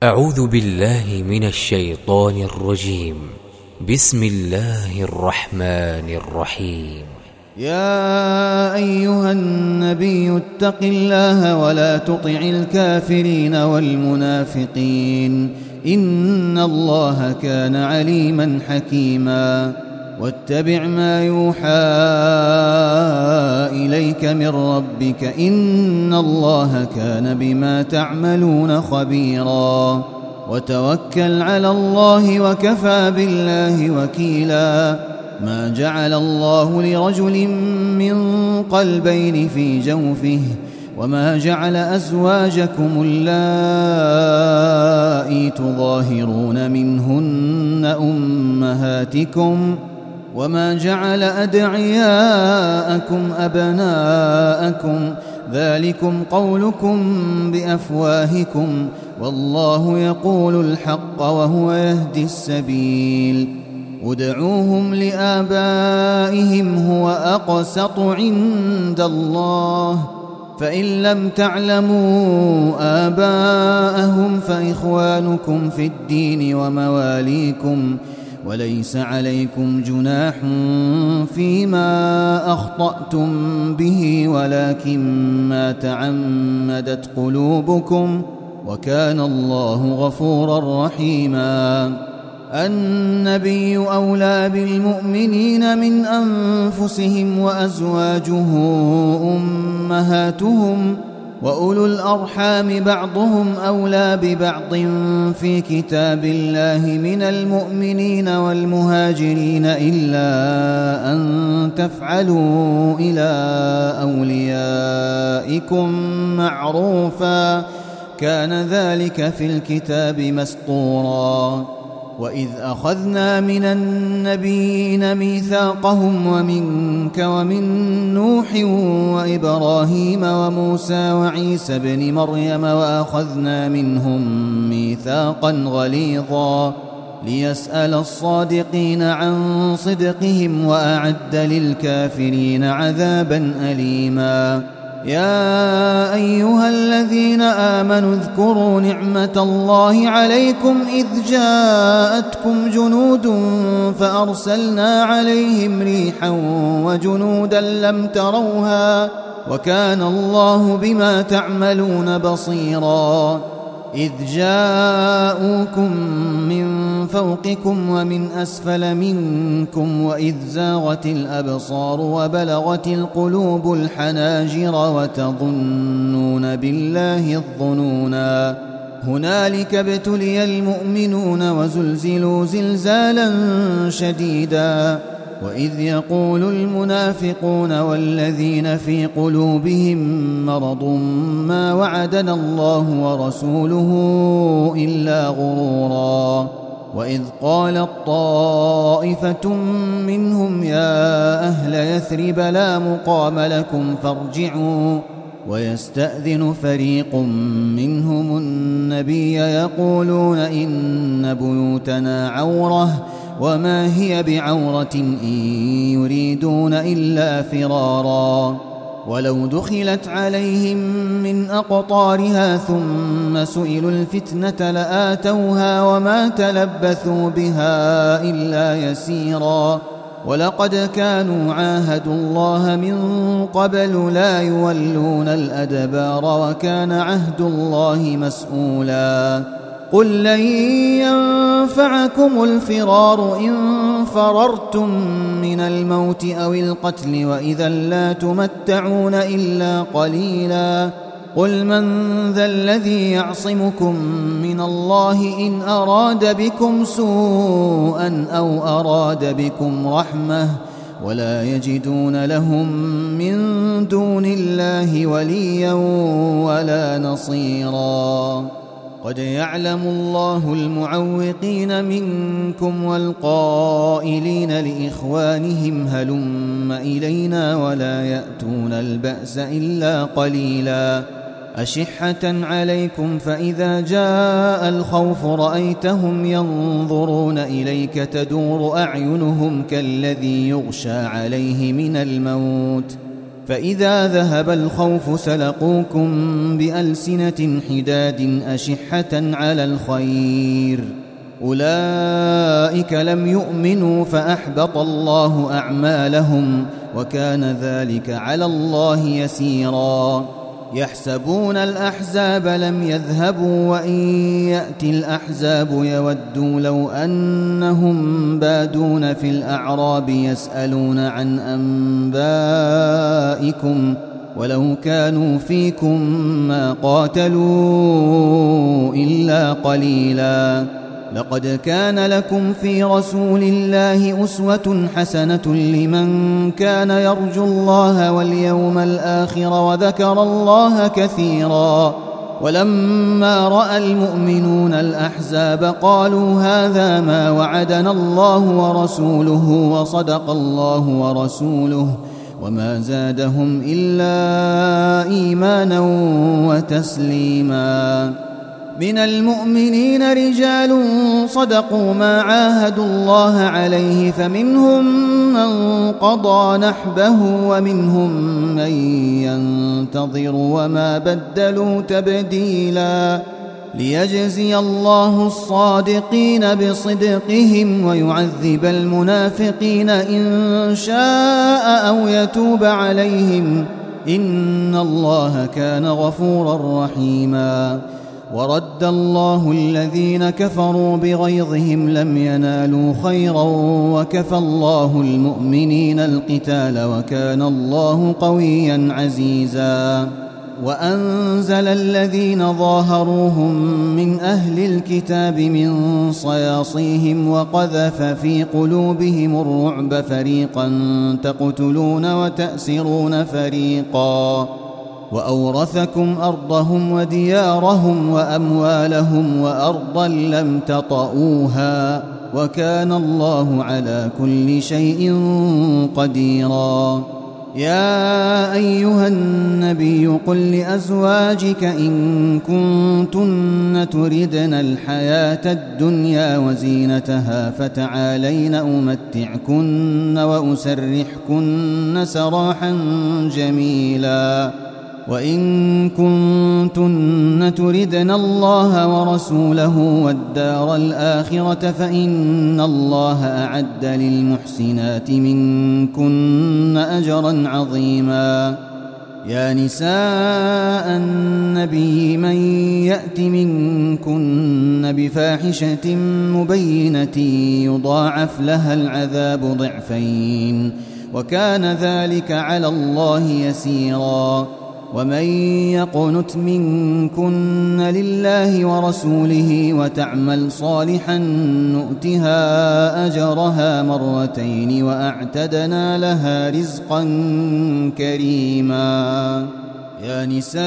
أعوذ بالله من الشيطان الرجيم. بسم الله الرحمن الرحيم. يا أيها النبي اتق الله ولا تطع الكافرين والمنافقين إن الله كان عليما حكيما. واتبع ما يوحى إليك من ربك إن الله كان بما تعملون خبيرا. وتوكل على الله وكفى بالله وكيلا. ما جعل الله لرجل من قلبين في جوفه وما جعل أزواجكم اللائي تظاهرون منهن أمهاتكم وما جعل أدعياءكم أبناءكم ذلكم قولكم بأفواهكم والله يقول الحق وهو يهدي السبيل. ادعوهم لآبائهم هو أقسط عند الله فإن لم تعلموا آباءهم فإخوانكم في الدين ومواليكم وليس عليكم جناح فيما أخطأتم به ولكن ما تعمدت قلوبكم وكان الله غفورا رحيما. النبي أولى بالمؤمنين من أنفسهم وأزواجه أمهاتهم وأولو الأرحام بعضهم أولى ببعض في كتاب الله من المؤمنين والمهاجرين إلا أن تفعلوا إلى أوليائكم معروفا كان ذلك في الكتاب مسطورا. وإذ أخذنا من النبيين ميثاقهم ومنك ومن نوح وإبراهيم وموسى وعيسى بن مريم وأخذنا منهم ميثاقا غليظا ليسأل الصادقين عن صدقهم وأعد للكافرين عذابا أليما. يا أيها الذين آمنوا اذكروا نعمة الله عليكم إذ جاءتكم جنود فأرسلنا عليهم ريحا وجنودا لم تروها وكان الله بما تعملون بصيرا. إذ جاءوكم من فوقكم ومن أسفل منكم وإذ زاغت الأبصار وبلغت القلوب الحناجر وتظنون بالله الظنونا. هنالك ابتلي المؤمنون وزلزلوا زلزالا شديدا. وإذ يقول المنافقون والذين في قلوبهم مرض ما وعدنا الله ورسوله إلا غرورا. وإذ قالت طائفة منهم يا أهل يثرب لا مقام لكم فارجعوا ويستأذن فريق منهم النبي يقولون إن بيوتنا عورة وما هي بعورة إن يريدون إلا فرارا. ولو دخلت عليهم من أقطارها ثم سئلوا الفتنة لآتوها وما تلبثوا بها إلا يسيرا. ولقد كانوا عاهدوا الله من قبل لا يولون الأدبار وكان عهد الله مسؤولا. قل لن ينفعكم الفرار إن فررتم من الموت أو القتل وإذا لا تمتعون إلا قليلا. قل من ذا الذي يعصمكم من الله إن أراد بكم سوءا أو أراد بكم رحمة ولا يجدون لهم من دون الله وليا ولا نصيرا. قد يعلم الله المعوقين منكم والقائلين لإخوانهم هلم إلينا ولا يأتون البأس إلا قليلا. أشحة عليكم فإذا جاء الخوف رأيتهم ينظرون إليك تدور أعينهم كالذي يغشى عليه من الموت فإذا ذهب الخوف سلقوكم بألسنة حداد أشحة على الخير أولئك لم يؤمنوا فأحبط الله أعمالهم وكان ذلك على الله يسيرا يحسبون الأحزاب لم يذهبوا وإن يأتي الأحزاب يودوا لو أنهم بادون في الأعراب يسألون عن أنبائكم ولو كانوا فيكم ما قاتلوا إلا قليلا لقد كان لكم في رسول الله أسوة حسنة لمن كان يرجو الله واليوم الآخر وذكر الله كثيرا ولما رأى المؤمنون الأحزاب قالوا هذا ما وعدنا الله ورسوله وصدق الله ورسوله وما زادهم إلا إيمانا وتسليما من المؤمنين رجال صدقوا ما عاهدوا الله عليه فمنهم من قضى نحبه ومنهم من ينتظر وما بدلوا تبديلا ليجزي الله الصادقين بصدقهم ويعذب المنافقين إن شاء أو يتوب عليهم إن الله كان غفورا رحيما ورد الله الذين كفروا بغيظهم لم ينالوا خيرا وكفى الله المؤمنين القتال وكان الله قويا عزيزا وأنزل الذين ظاهروهم من أهل الكتاب من صياصيهم وقذف في قلوبهم الرعب فريقا تقتلون وتأسرون فريقا وأورثكم أرضهم وديارهم وأموالهم وأرضا لم تطئوها وكان الله على كل شيء قديرا يا أيها النبي قل لأزواجك إن كنتن تردن الحياة الدنيا وزينتها فتعالين أمتعكن وأسرحكن سراحا جميلا وإن كنتن تردن الله ورسوله والدار الآخرة فإن الله أعد للمحسنات منكن أجرا عظيما يا نساء النبي من يأت منكن بفاحشة مبينة يضاعف لها العذاب ضعفين وكان ذلك على الله يسيرا ومن يقنت منكن لله ورسوله وتعمل صالحا نؤتها أجرها مرتين وأعتدنا لها رزقا كريما يا نساء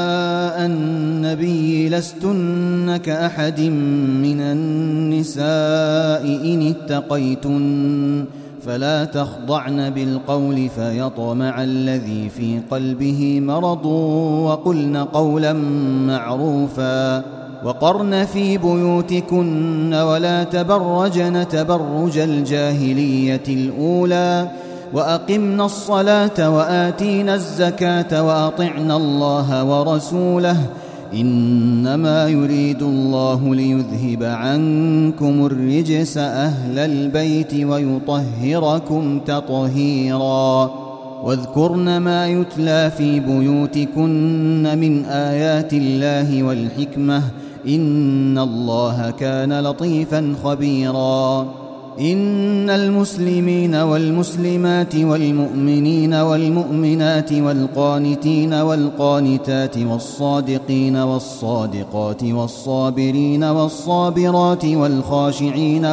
النبي لستن كأحد من النساء إن اتقيتن فلا تخضعن بالقول فيطمع الذي في قلبه مرض وقلن قولا معروفا وقرن في بيوتكن ولا تبرجن تبرج الجاهلية الأولى وأقمنا الصلاة وآتينا الزكاة وأطعنا الله ورسوله إنما يريد الله ليذهب عنكم الرجس أهل البيت ويطهركم تطهيرا واذكرن ما يتلى في بيوتكن من آيات الله والحكمة إن الله كان لطيفا خبيرا إن المسلمين والمسلمات والمؤمنين والمؤمنات والقانتين والقانتات والصادقين والصادقات والصابرين والصابرات والخاشعين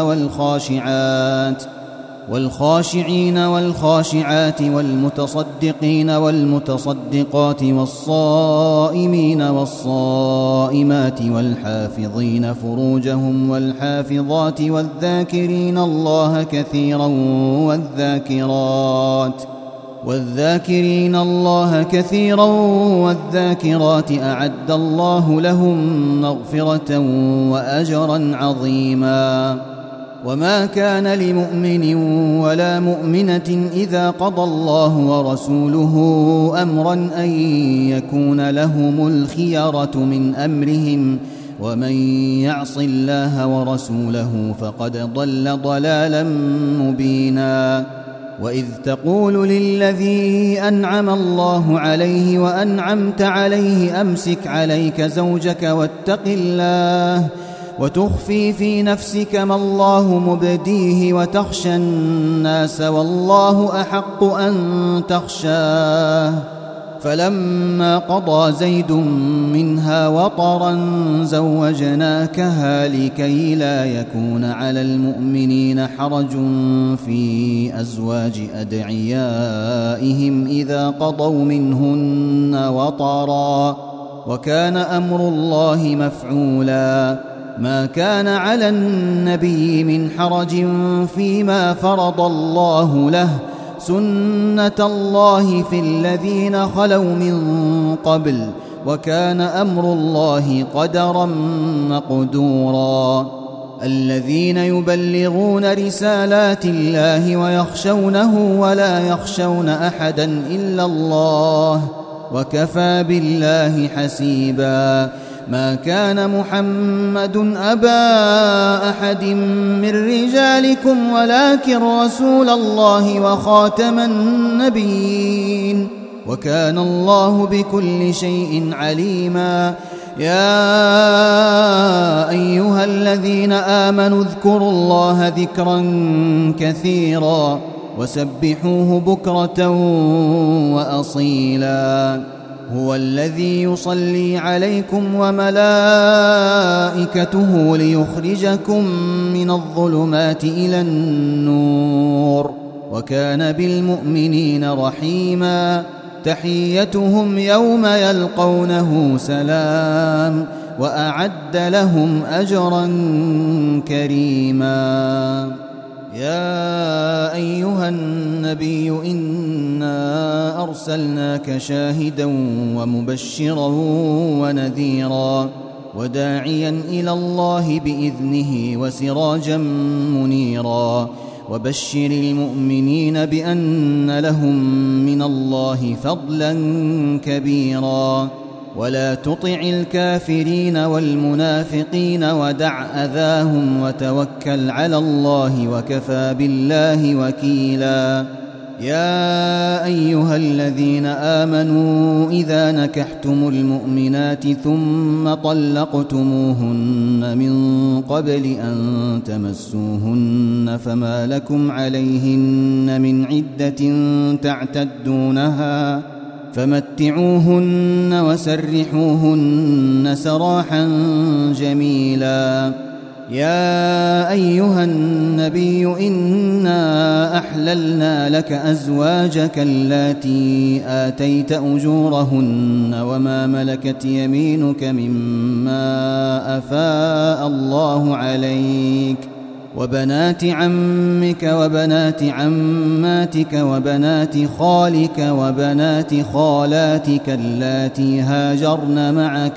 والخاشعات والمتصدقين والمتصدقات والصائمين والصائمات والحافظين فروجهم والحافظات والذاكرين الله كثيرا والذاكرين الله كثيرا والذاكرات أعد الله لهم مغفرة وأجرا عظيما وما كان لمؤمن ولا مؤمنة إذا قضى الله ورسوله أمرا أن يكون لهم الخيرة من أمرهم ومن يعص الله ورسوله فقد ضل ضلالا مبينا وإذ تقول للذي أنعم الله عليه وأنعمت عليه أمسك عليك زوجك واتق الله وتخفي في نفسك ما الله مبديه وتخشى الناس والله أحق أن تخشاه فلما قضى زيد منها وطرا زوجناكها لكي لا يكون على المؤمنين حرج في أزواج أدعيائهم إذا قضوا منهن وطرا وكان أمر الله مفعولا ما كان على النبي من حرج فيما فرض الله له سنة الله في الذين خلوا من قبل وكان أمر الله قدرا مقدورا الذين يبلغون رسالات الله ويخشونه ولا يخشون أحدا إلا الله وكفى بالله حسيبا ما كان محمد أبا أحد من رجالكم ولكن رسول الله وخاتم النبيين وكان الله بكل شيء عليما يا أيها الذين آمنوا اذكروا الله ذكرا كثيرا وسبحوه بكرة وأصيلا هو الذي يصلي عليكم وملائكته ليخرجكم من الظلمات إلى النور وكان بالمؤمنين رحيما تحيتهم يوم يلقونه سلام وأعد لهم أجرا كريما يا أيها النبي إنا أرسلناك شاهدا ومبشرا ونذيرا وداعيا إلى الله بإذنه وسراجا منيرا وبشر المؤمنين بأن لهم من الله فضلا كبيرا ولا تطع الكافرين والمنافقين ودع أذاهم وتوكل على الله وكفى بالله وكيلا يا أيها الذين آمنوا إذا نكحتم المؤمنات ثم طلقتموهن من قبل أن تمسوهن فما لكم عليهن من عدة تعتدونها فمتعوهن وسرحوهن سراحا جميلا يا أيها النبي إنا أحللنا لك أزواجك اللاتي آتيت أجورهن وما ملكت يمينك مما أفاء الله عليك وبنات عمك وبنات عماتك وبنات خالك وبنات خالاتك اللاتي هاجرن معك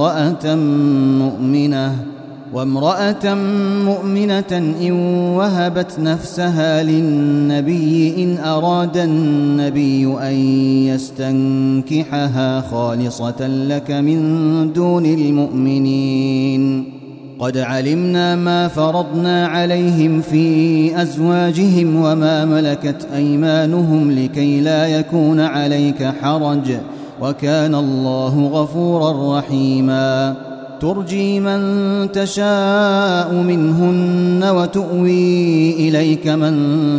وامرأة مؤمنة إن وهبت نفسها للنبي إن أراد النبي أن يستنكحها خالصة لك من دون المؤمنين قد علمنا ما فرضنا عليهم في أزواجهم وما ملكت أيمانهم لكي لا يكون عليك حرج وكان الله غفورا رحيما ترجي من تشاء منهن وتؤوي إليك من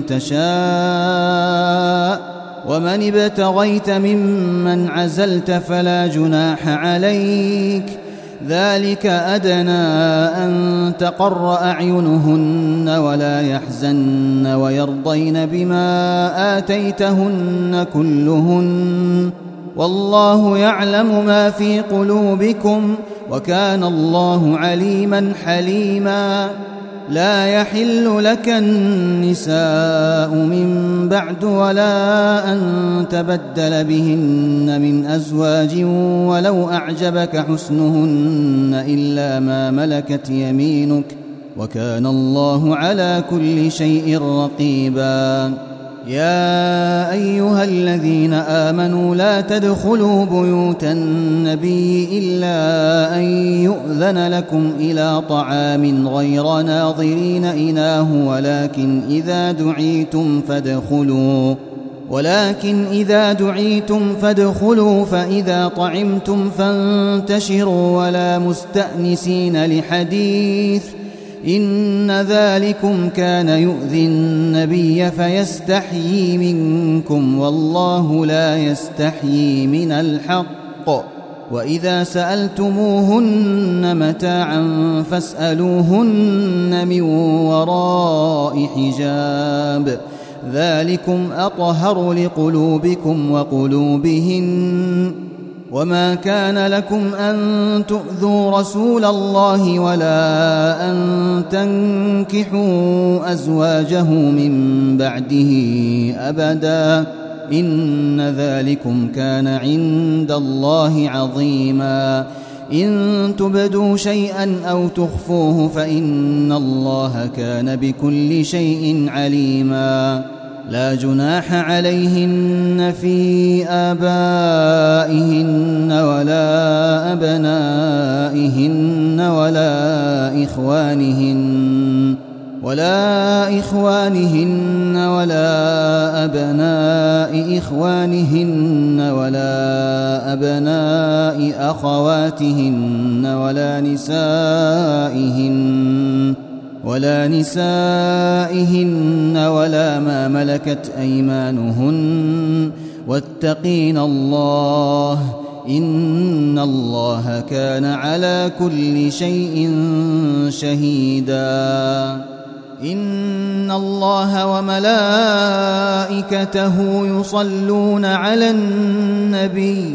تشاء ومن ابتغيت ممن عزلت فلا جناح عليك ذلك أدنى أن تقر أعينهن ولا يحزن ويرضين بما آتيتهن كلهن والله يعلم ما في قلوبكم وكان الله عليما حليما لا يحل لك النساء من بعد ولا أن تبدل بهن من أزواج ولو أعجبك حسنهن إلا ما ملكت يمينك وكان الله على كل شيء رقيبا. يا أيها الذين آمنوا لا تدخلوا بيوت النبي إلا أن يؤذن لكم إلى طعام غير ناظرين إناه ولكن إذا دعيتم فادخلوا فإذا طعمتم فانتشروا ولا مستأنسين لحديث إن ذلكم كان يؤذي النبي فيستحيي منكم والله لا يستحيي من الحق. وإذا سألتموهن متاعا فاسألوهن من وراء حجاب ذلكم أطهر لقلوبكم وقلوبهن. وما كان لكم أن تؤذوا رسول الله ولا أن تنكحوا أزواجه من بعده أبدا إن ذلكم كان عند الله عظيما. إن تبدوا شيئا أو تخفوه فإن الله كان بكل شيء عليما. لا جناح عليهن في آبائهن ولا أبنائهن ولا إخوانهن ولا أبناء إخوانهن ولا أبناء أخواتهن ولا نسائهن ولا ما ملكت أيمانهن واتقين الله إن الله كان على كل شيء شهيدا. إن الله وملائكته يصلون على النبي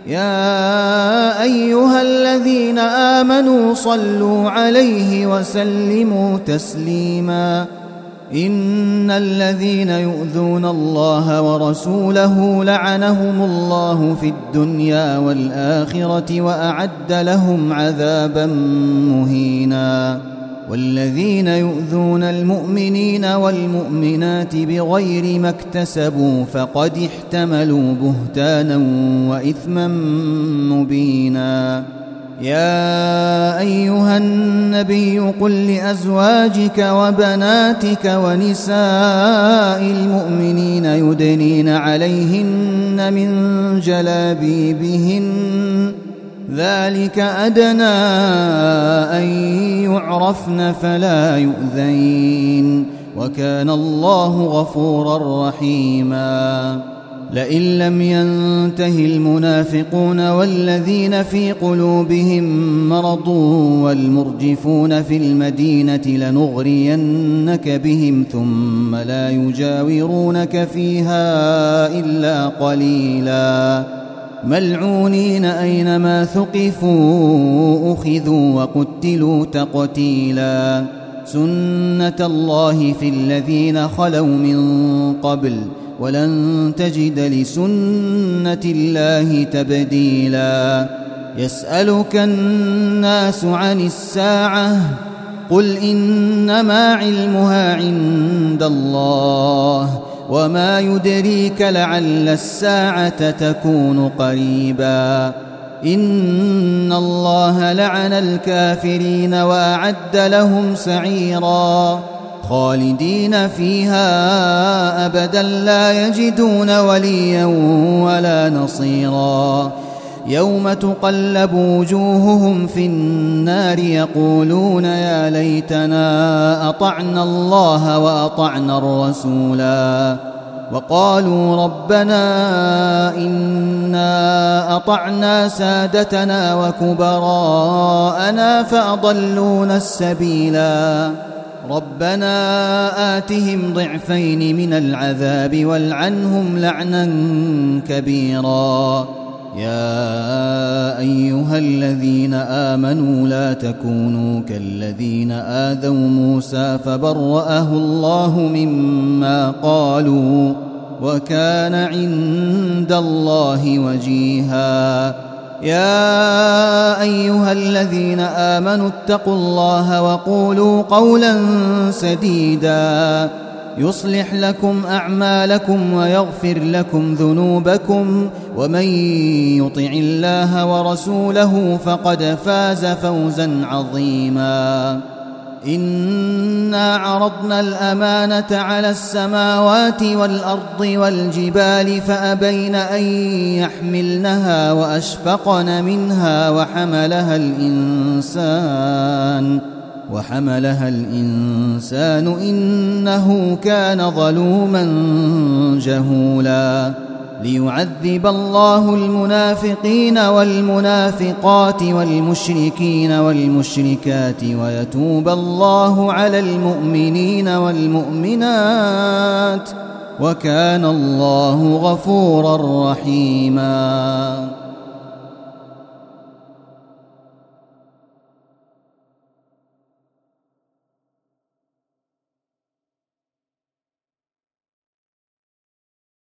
يا أيها الذين آمنوا صلوا عليه وسلموا تسليما. إن الذين يؤذون الله ورسوله لعنهم الله في الدنيا والآخرة وأعد لهم عذابا مهينا. والذين يؤذون المؤمنين والمؤمنات بغير ما اكتسبوا فقد احتملوا بهتانا وإثما مبينا. يا أيها النبي قل لأزواجك وبناتك ونساء المؤمنين يدنين عليهن من جلابيبهن ذلك أدنى أن يعرفن فلا يؤذين وكان الله غفورا رحيما. لئن لم ينته المنافقون والذين في قلوبهم مرض والمرجفون في المدينة لنغرينك بهم ثم لا يجاورونك فيها إلا قليلا. ملعونين أينما ثقفوا أخذوا وقتلوا تقتيلا. سنة الله في الذين خلوا من قبل ولن تجد لسنة الله تبديلا. يسألك الناس عن الساعة قل إنما علمها عند الله وما يدريك لعل الساعة تكون قريبا. إن الله لعن الكافرين وأعد لهم سعيرا خالدين فيها أبدا لا يجدون وليا ولا نصيرا. يوم تقلب وجوههم في النار يقولون يا ليتنا أطعنا الله وأطعنا الرسولا وقالوا ربنا إنا أطعنا سادتنا وكبراءنا فأضلونا السبيلا. ربنا آتهم ضعفين من العذاب والعنهم لعنا كبيرا. يا أيها الذين آمنوا لا تكونوا كالذين آذوا موسى فبرأه الله مما قالوا وكان عند الله وجيها. يا أيها الذين آمنوا اتقوا الله وقولوا قولا سديدا يصلح لكم أعمالكم ويغفر لكم ذنوبكم ومن يطع الله ورسوله فقد فاز فوزا عظيما إنا عرضنا الأمانة على السماوات والأرض والجبال فأبين أن يحملنها وأشفقن منها وحملها الإنسان إنه كان ظلوما جهولا ليعذب الله المنافقين والمنافقات والمشركين والمشركات ويتوب الله على المؤمنين والمؤمنات وكان الله غفورا رحيما.